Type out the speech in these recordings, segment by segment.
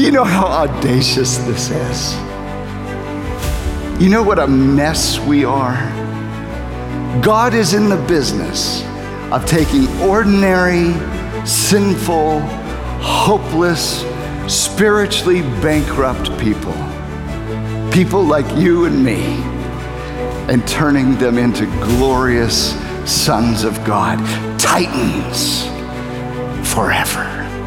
You know how audacious this is. You know what a mess we are? God is in the business of taking ordinary, sinful, hopeless, spiritually bankrupt people like you and me, and turning them into glorious sons of God, titans forever.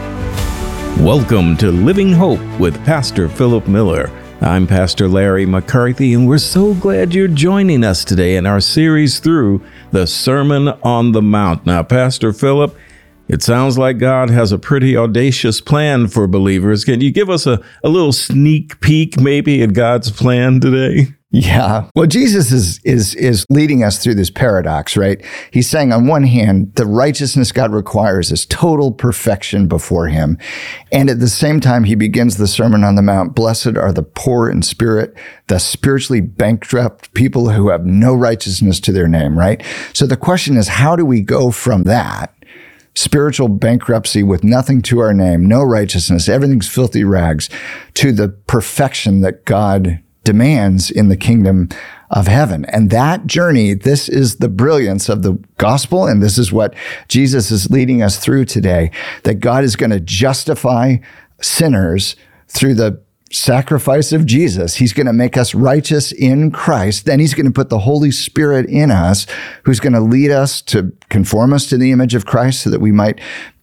Welcome to Living Hope with Pastor Philip Miller. I'm Pastor Larry McCarthy, and we're so glad you're joining us today in our series through the Sermon on the Mount. Now, Pastor Philip, it sounds like God has a pretty audacious plan for believers. Can you give us a little sneak peek maybe at God's plan today? Yeah. Well, Jesus is leading us through this paradox, right? He's saying on one hand, the righteousness God requires is total perfection before him. And at the same time, he begins the Sermon on the Mount. Blessed are the poor in spirit, the spiritually bankrupt, people who have no righteousness to their name, right? So the question is, how do we go from that spiritual bankruptcy with nothing to our name, no righteousness, everything's filthy rags, to the perfection that God demands in the kingdom of heaven? And that journey, this is the brilliance of the gospel, and this is what Jesus is leading us through today, that God is going to justify sinners through the sacrifice of Jesus. He's going to make us righteous in Christ. Then he's going to put the Holy Spirit in us, who's going to lead us to conform us to the image of Christ so that we might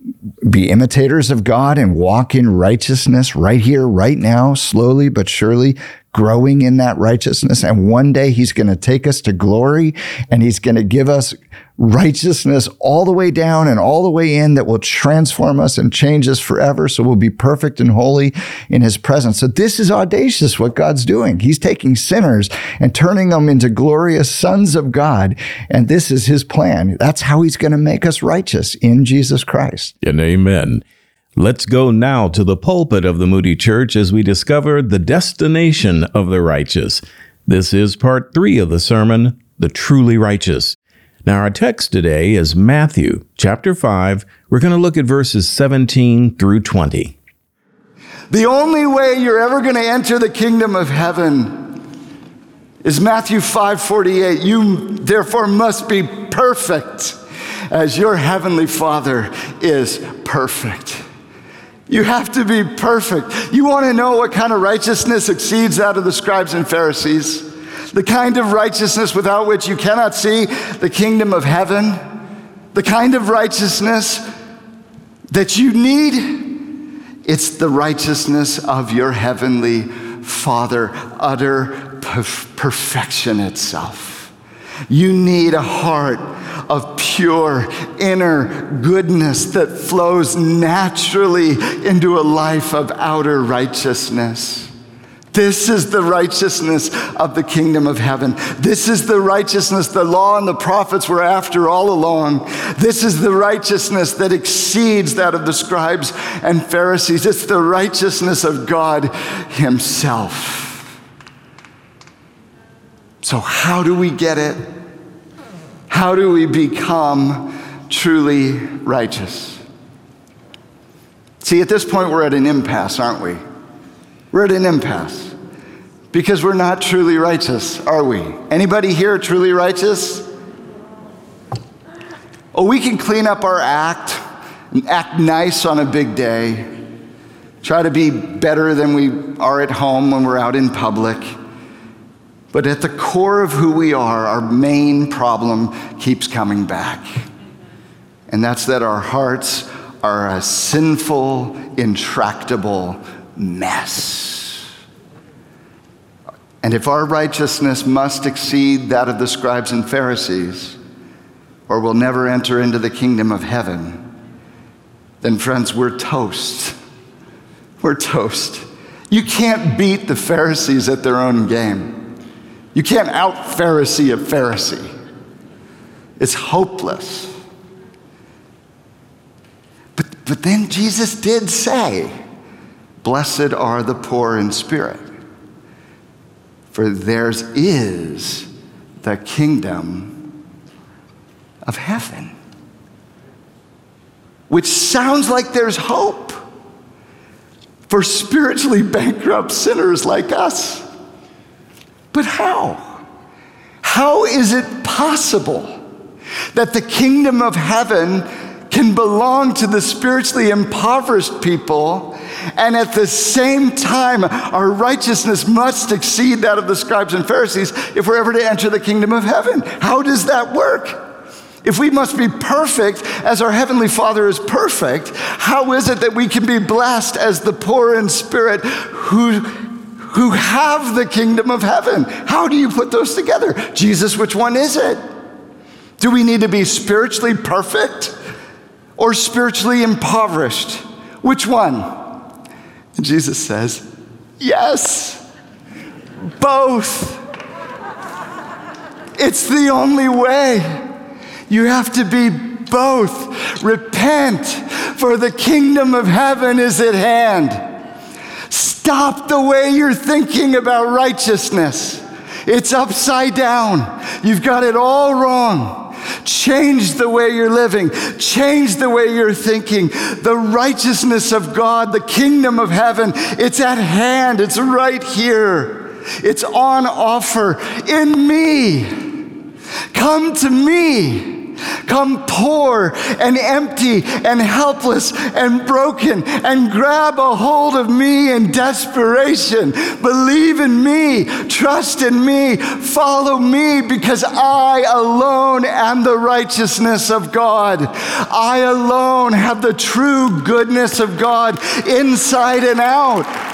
be imitators of God and walk in righteousness right here, right now, slowly but surely, growing in that righteousness. And one day he's going to take us to glory, and he's going to give us righteousness all the way down and all the way in that will transform us and change us forever. So we'll be perfect and holy in his presence. So this is audacious what God's doing. He's taking sinners and turning them into glorious sons of God. And this is his plan. That's how he's going to make us righteous in Jesus Christ. And amen. Let's go now to the pulpit of the Moody Church as we discover the destination of the righteous. This is part 3 of the sermon, The Truly Righteous. Now, our text today is Matthew chapter 5. We're going to look at verses 17 through 20. The only way you're ever going to enter the kingdom of heaven is Matthew 5:48. You therefore must be perfect as your heavenly Father is perfect. You have to be perfect. You want to know what kind of righteousness exceeds that of the scribes and Pharisees? The kind of righteousness without which you cannot see the kingdom of heaven? The kind of righteousness that you need? It's the righteousness of your heavenly Father, utter perfection itself. You need a heart of pure inner goodness that flows naturally into a life of outer righteousness. This is the righteousness of the kingdom of heaven. This is the righteousness the law and the prophets were after all along. This is the righteousness that exceeds that of the scribes and Pharisees. It's the righteousness of God himself. So how do we get it? How do we become truly righteous? See, at this point, we're at an impasse, aren't we? We're at an impasse because we're not truly righteous, are we? Anybody here truly righteous? Oh, we can clean up our act and act nice on a big day, try to be better than we are at home when we're out in public. But at the core of who we are, our main problem keeps coming back. And that's that our hearts are a sinful, intractable mess. And if our righteousness must exceed that of the scribes and Pharisees, or we'll never enter into the kingdom of heaven, then friends, we're toast. We're toast. You can't beat the Pharisees at their own game. You can't out-Pharisee a Pharisee. It's hopeless. But then Jesus did say, blessed are the poor in spirit, for theirs is the kingdom of heaven. Which sounds like there's hope. for spiritually bankrupt sinners like us. But how? How is it possible that the kingdom of heaven can belong to the spiritually impoverished people, and at the same time, our righteousness must exceed that of the scribes and Pharisees if we're ever to enter the kingdom of heaven? How does that work? If we must be perfect as our Heavenly Father is perfect, how is it that we can be blessed as the poor in spirit who have the kingdom of heaven? How do you put those together? Jesus, which one is it? Do we need to be spiritually perfect or spiritually impoverished? Which one? And Jesus says, yes, both. It's the only way. You have to be both. Repent, for the kingdom of heaven is at hand. Stop the way you're thinking about righteousness. It's upside down. You've got it all wrong. Change the way you're living. Change the way you're thinking. The righteousness of God, the kingdom of heaven, it's at hand. It's right here. It's on offer in me. Come to me. Come poor and empty and helpless and broken, and grab a hold of me in desperation. Believe in me, trust in me, follow me, because I alone am the righteousness of God. I alone have the true goodness of God inside and out.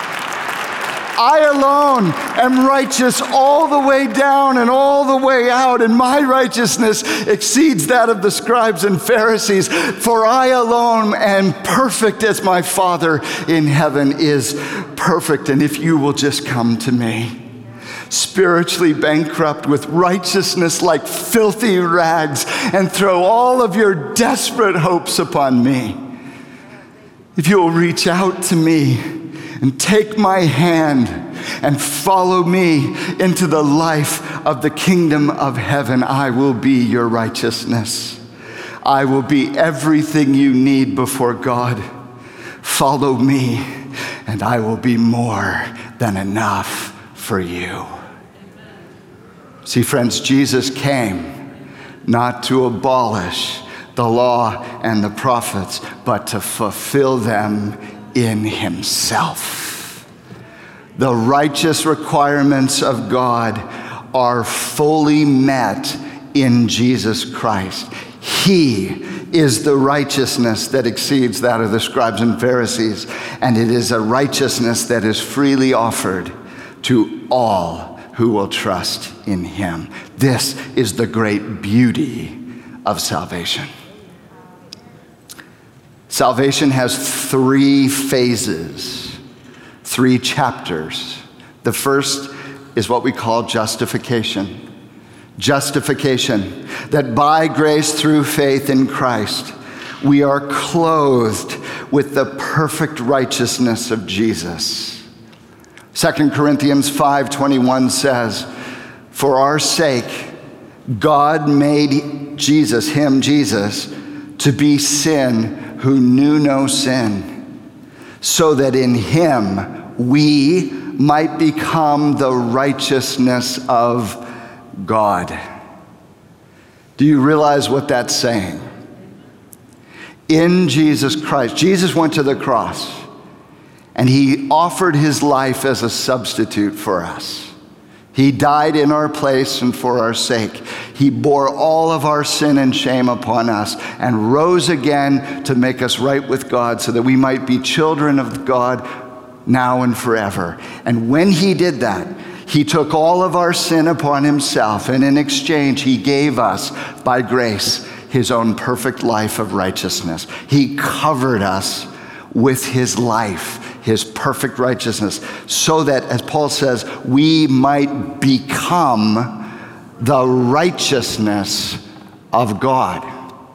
I alone am righteous all the way down and all the way out, and my righteousness exceeds that of the scribes and Pharisees, for I alone am perfect as my Father in heaven is perfect. And if you will just come to me, spiritually bankrupt with righteousness like filthy rags, and throw all of your desperate hopes upon me, if you will reach out to me and take my hand and follow me into the life of the kingdom of heaven, I will be your righteousness. I will be everything you need before God. Follow me, and I will be more than enough for you. See, friends, Jesus came not to abolish the law and the prophets, but to fulfill them in himself. The righteous requirements of God are fully met in Jesus Christ. He is the righteousness that exceeds that of the scribes and Pharisees, and it is a righteousness that is freely offered to all who will trust in him. This is the great beauty of salvation. Salvation has 3 phases, 3 chapters. The first is what we call justification. Justification, that by grace through faith in Christ, we are clothed with the perfect righteousness of Jesus. 2 Corinthians 5:21 says, for our sake, God made Jesus, him, Jesus, to be sin who knew no sin, so that in him we might become the righteousness of God. Do you realize what that's saying? In Jesus Christ, Jesus went to the cross and he offered his life as a substitute for us. He died in our place and for our sake. He bore all of our sin and shame upon us and rose again to make us right with God so that we might be children of God now and forever. And when he did that, he took all of our sin upon himself, and in exchange, he gave us, by grace, his own perfect life of righteousness. He covered us with his life, his perfect righteousness, so that, as Paul says, we might become the righteousness of God.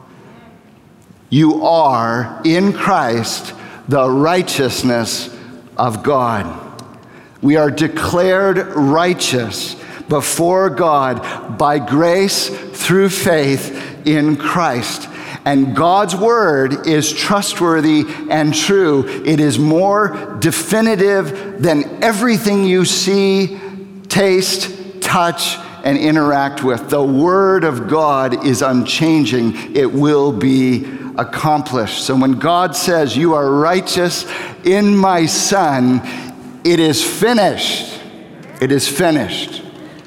You are, in Christ, the righteousness of God. We are declared righteous before God by grace through faith in Christ. And God's word is trustworthy and true. It is more definitive than everything you see, taste, touch, and interact with. The word of God is unchanging. It will be accomplished. So when God says, "You are righteous in my Son," it is finished. It is finished.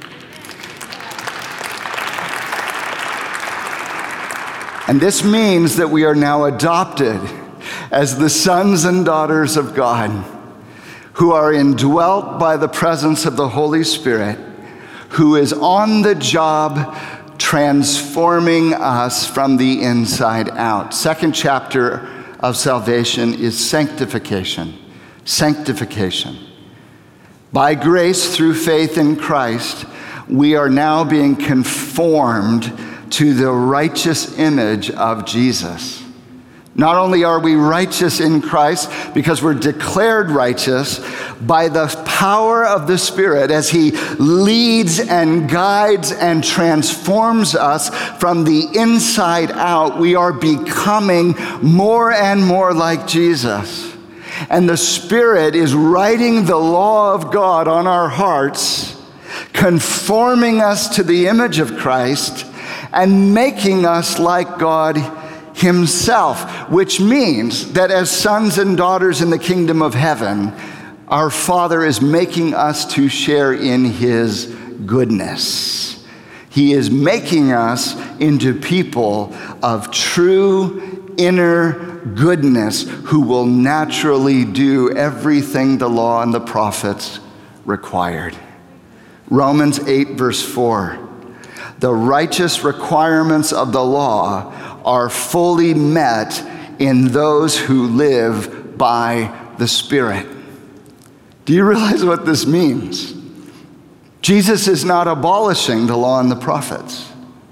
And this means that we are now adopted as the sons and daughters of God, who are indwelt by the presence of the Holy Spirit, who is on the job transforming us from the inside out. Second chapter of salvation is sanctification. Sanctification. By grace through faith in Christ, we are now being conformed to the righteous image of Jesus. Not only are we righteous in Christ because we're declared righteous by the power of the Spirit as He leads and guides and transforms us from the inside out, we are becoming more and more like Jesus. And the Spirit is writing the law of God on our hearts, conforming us to the image of Christ and making us like God Himself, which means that as sons and daughters in the kingdom of heaven, our Father is making us to share in His goodness. He is making us into people of true inner goodness who will naturally do everything the law and the prophets required. Romans 8, verse 4. The righteous requirements of the law are fully met in those who live by the Spirit. Do you realize what this means? Jesus is not abolishing the law and the prophets.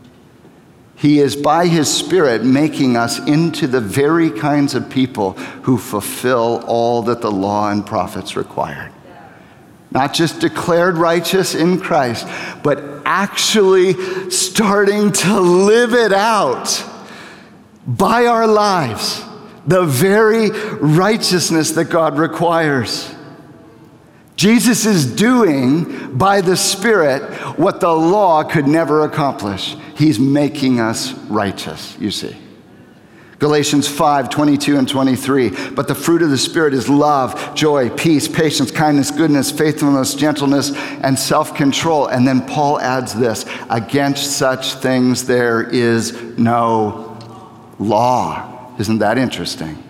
He is by His Spirit making us into the very kinds of people who fulfill all that the law and prophets required. Not just declared righteous in Christ, but actually starting to live it out by our lives, the very righteousness that God requires. Jesus is doing by the Spirit what the law could never accomplish. He's making us righteous, you see. Galatians 5:22 and 23. But the fruit of the Spirit is love, joy, peace, patience, kindness, goodness, faithfulness, gentleness, and self-control. And then Paul adds this: against such things there is no law. Isn't that interesting?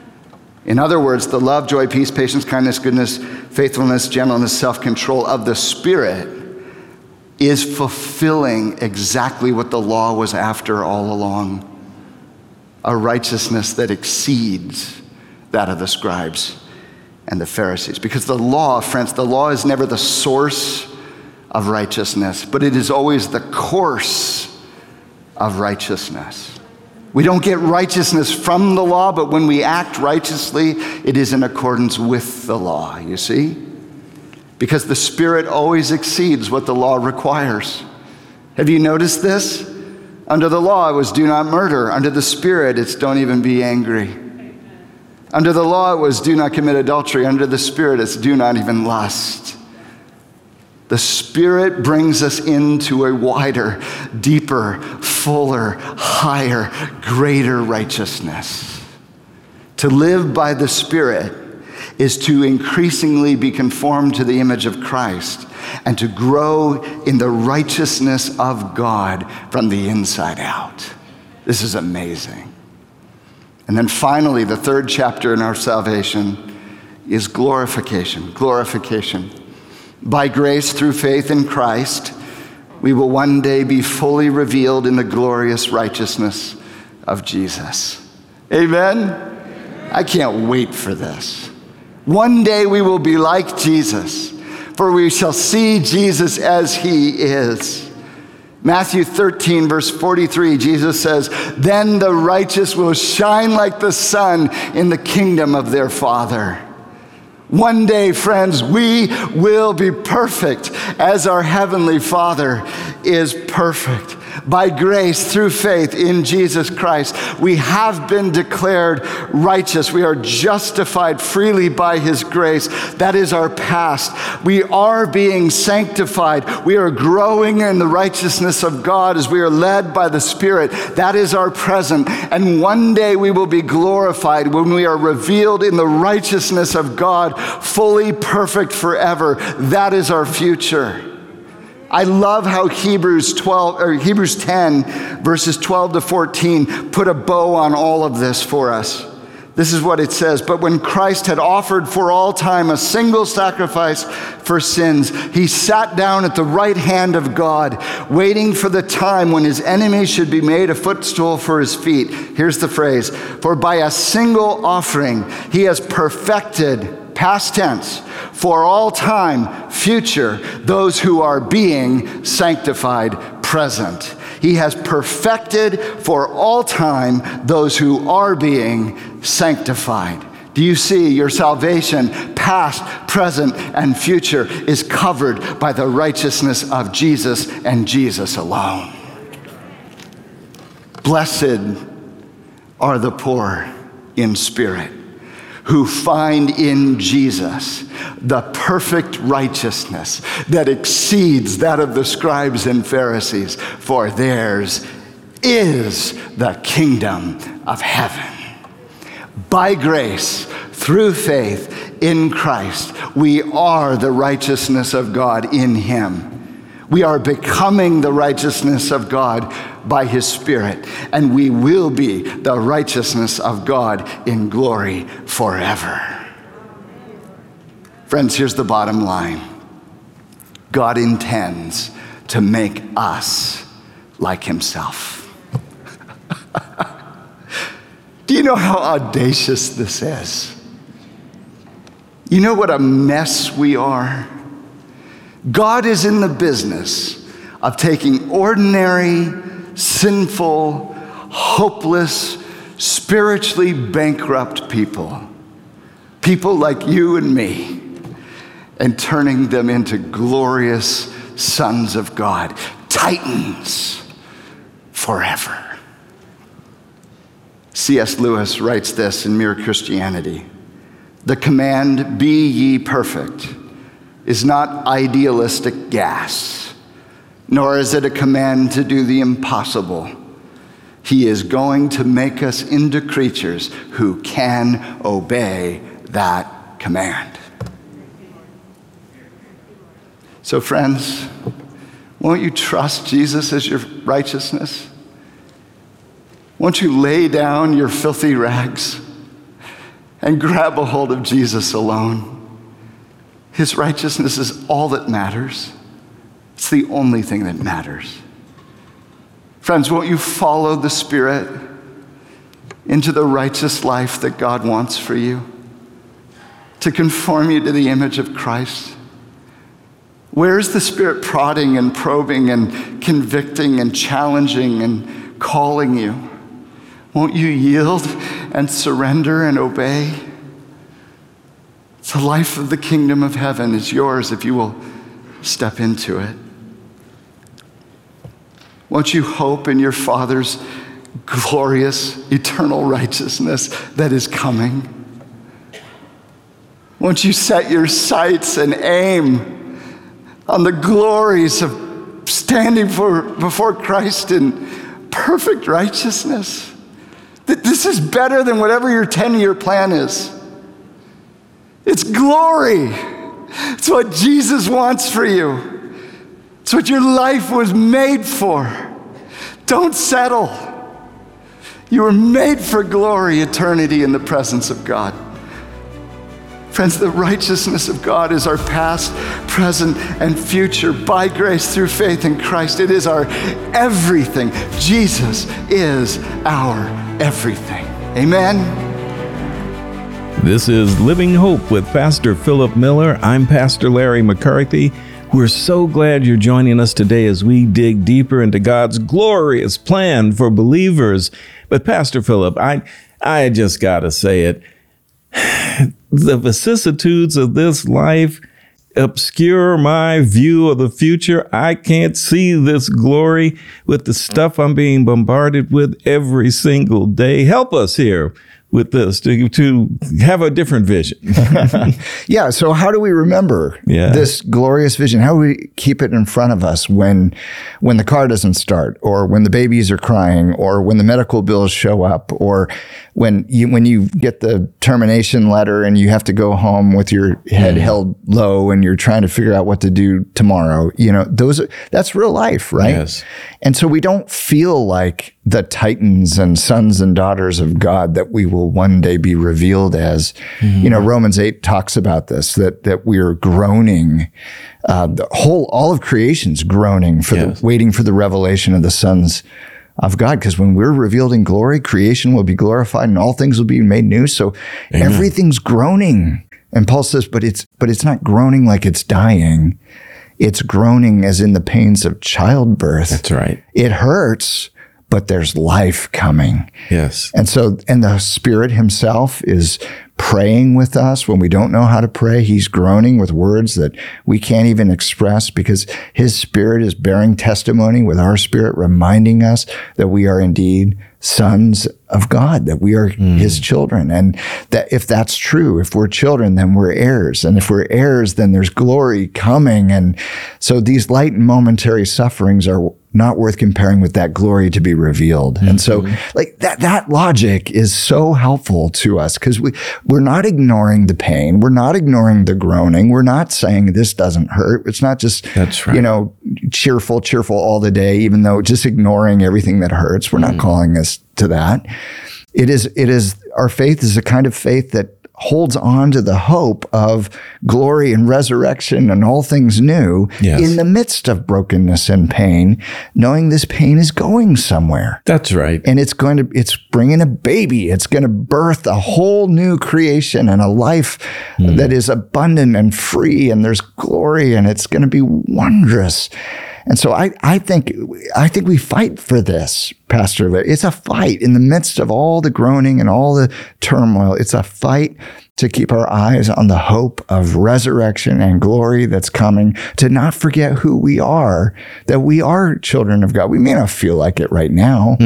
In other words, the love, joy, peace, patience, kindness, goodness, faithfulness, gentleness, self-control of the Spirit is fulfilling exactly what the law was after all along. A righteousness that exceeds that of the scribes and the Pharisees. Because the law, friends, the law is never the source of righteousness, but it is always the course of righteousness. We don't get righteousness from the law, but when we act righteously, it is in accordance with the law, you see? Because the Spirit always exceeds what the law requires. Have you noticed this? Under the law, it was do not murder. Under the Spirit, it's don't even be angry. Under the law, it was do not commit adultery. Under the Spirit, it's do not even lust. The Spirit brings us into a wider, deeper, fuller, higher, greater righteousness. To live by the Spirit is to increasingly be conformed to the image of Christ and to grow in the righteousness of God from the inside out. This is amazing. And then finally, the third chapter in our salvation is glorification. Glorification. By grace through faith in Christ, we will one day be fully revealed in the glorious righteousness of Jesus. Amen? I can't wait for this. One day we will be like Jesus, for we shall see Jesus as He is. Matthew 13, verse 43, Jesus says, then the righteous will shine like the sun in the kingdom of their Father. One day, friends, we will be perfect as our Heavenly Father is perfect. By grace, through faith in Jesus Christ, we have been declared righteous. We are justified freely by his grace. That is our past. We are being sanctified. We are growing in the righteousness of God as we are led by the Spirit. That is our present. And one day we will be glorified when we are revealed in the righteousness of God, fully perfect forever. That is our future. I love how Hebrews 10, verses 12 to 14, put a bow on all of this for us. This is what it says. But when Christ had offered for all time a single sacrifice for sins, he sat down at the right hand of God, waiting for the time when his enemies should be made a footstool for his feet. Here's the phrase. For by a single offering, he has perfected, past tense, for all time, future, those who are being sanctified, present. He has perfected for all time those who are being sanctified. Do you see your salvation, past, present, and future, is covered by the righteousness of Jesus and Jesus alone? Blessed are the poor in spirit, who find in Jesus the perfect righteousness that exceeds that of the scribes and Pharisees, for theirs is the kingdom of heaven. By grace, through faith in Christ, we are the righteousness of God in him. We are becoming the righteousness of God by his Spirit, and we will be the righteousness of God in glory forever. Friends, here's the bottom line. God intends to make us like himself. Do you know how audacious this is? You know what a mess we are? God is in the business of taking ordinary, sinful, hopeless, spiritually bankrupt people like you and me, and turning them into glorious sons of God, titans forever. C.S. Lewis writes this in Mere Christianity. The command, be ye perfect, is not idealistic gas, nor is it a command to do the impossible. He is going to make us into creatures who can obey that command. So friends, won't you trust Jesus as your righteousness? Won't you lay down your filthy rags and grab a hold of Jesus alone? His righteousness is all that matters. It's the only thing that matters. Friends, won't you follow the Spirit into the righteous life that God wants for you, to conform you to the image of Christ? Where is the Spirit prodding and probing and convicting and challenging and calling you? Won't you yield and surrender and obey? The life of the kingdom of heaven is yours if you will step into it. Won't you hope in your Father's glorious, eternal righteousness that is coming? Won't you set your sights and aim on the glories of standing before Christ in perfect righteousness? That this is better than whatever your 10-year plan is. It's glory. It's what Jesus wants for you. It's what your life was made for. Don't settle. You were made for glory, eternity in the presence of God. Friends, the righteousness of God is our past, present, and future by grace through faith in Christ. It is our everything. Jesus is our everything. Amen. This is Living Hope with Pastor Philip Miller. I'm Pastor Larry McCarthy. We're so glad you're joining us today as we dig deeper into God's glorious plan for believers. But Pastor Philip, I just got to say it. The vicissitudes of this life, obscure my view of the future. I can't see this glory with the stuff I'm being bombarded with every single day. Help us here with this to have a different vision. Yeah. So how do we remember this glorious vision? How do we keep it in front of us when the car doesn't start, or when the babies are crying, or when the medical bills show up, or when you get the termination letter and you have to go home with your head held low and you're trying to figure out what to do tomorrow? That's real life, right? Yes. And so we don't feel like the titans and sons and daughters of God that we will one day be revealed as. Romans 8 talks about this, that we are groaning. All of creation's groaning waiting for the revelation of the sons of God. Because when we're revealed in glory, creation will be glorified and all things will be made new. So everything's groaning. And Paul says, but it's not groaning like it's dying. It's groaning as in the pains of childbirth. That's right. It hurts, but there's life coming. Yes. And the Spirit himself is praying with us when we don't know how to pray. He's groaning with words that we can't even express, because his Spirit is bearing testimony with our spirit, reminding us that we are indeed sons of God, that we are his children. And that if that's true, if we're children, then we're heirs. And if we're heirs, then there's glory coming. And so these light and momentary sufferings are not worth comparing with that glory to be revealed. And so like that logic is so helpful to us, because we're not ignoring the pain. We're not ignoring the groaning. We're not saying this doesn't hurt. It's not just, cheerful all the day, even though just ignoring everything that hurts. We're not calling us to that. It is our faith is a kind of faith that holds on to the hope of glory and resurrection and all things new in the midst of brokenness and pain, knowing this pain is going somewhere. That's right. And it's bringing a baby. It's going to birth a whole new creation and a life that is abundant and free, and there's glory, and it's going to be wondrous. And so I think we fight for this, Pastor. It's a fight in the midst of all the groaning and all the turmoil. It's a fight to keep our eyes on the hope of resurrection and glory that's coming, to not forget who we are, that we are children of God. We may not feel like it right now,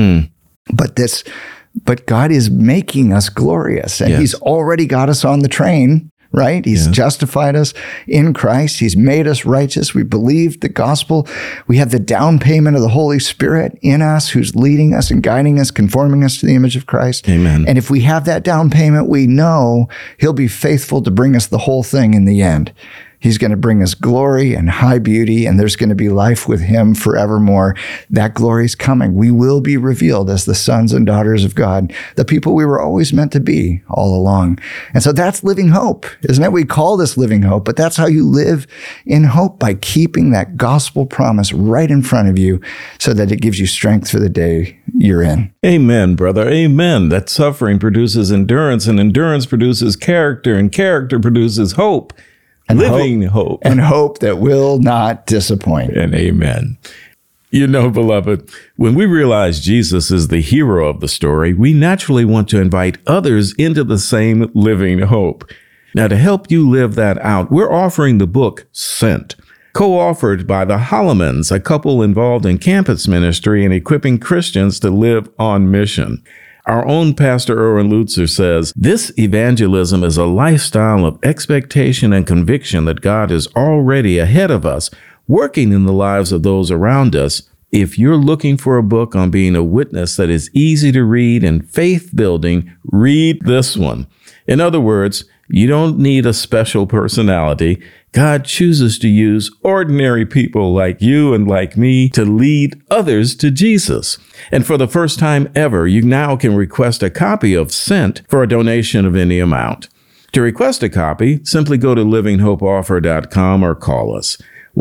but God is making us glorious, and he's already got us on the train. Right? He's justified us in Christ. He's made us righteous. We believe the gospel. We have the down payment of the Holy Spirit in us, who's leading us and guiding us, conforming us to the image of Christ. Amen. And if we have that down payment, we know he'll be faithful to bring us the whole thing in the end. He's going to bring us glory and high beauty, and there's going to be life with him forevermore. That glory is coming. We will be revealed as the sons and daughters of God, the people we were always meant to be all along. And so that's living hope, isn't it? We call this living hope, but that's how you live in hope, by keeping that gospel promise right in front of you so that it gives you strength for the day you're in. Amen, brother. Amen. That suffering produces endurance, and endurance produces character, and character produces hope. And living hope. And hope that will not disappoint. And amen. Beloved, when we realize Jesus is the hero of the story, we naturally want to invite others into the same living hope. Now, to help you live that out, we're offering the book Sent, co-authored by the Hollemans, a couple involved in campus ministry and equipping Christians to live on mission. Our own Pastor Erwin Lutzer says, this evangelism is a lifestyle of expectation and conviction that God is already ahead of us, working in the lives of those around us. If you're looking for a book on being a witness that is easy to read and faith-building, read this one. In other words, you don't need a special personality. God chooses to use ordinary people like you and like me to lead others to Jesus. And for the first time ever, you now can request a copy of Sent for a donation of any amount. To request a copy, simply go to livinghopeoffer.com or call us,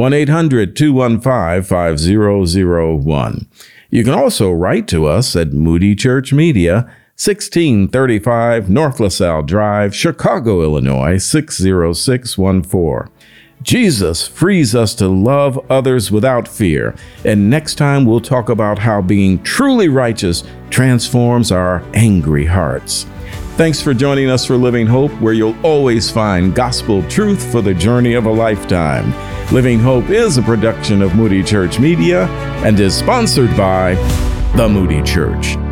1-800-215-5001. You can also write to us at Moody Church Media, 1635 North LaSalle Drive, Chicago, Illinois, 60614. Jesus frees us to love others without fear. And next time we'll talk about how being truly righteous transforms our angry hearts. Thanks for joining us for Living Hope, where you'll always find gospel truth for the journey of a lifetime. Living Hope is a production of Moody Church Media and is sponsored by the Moody Church.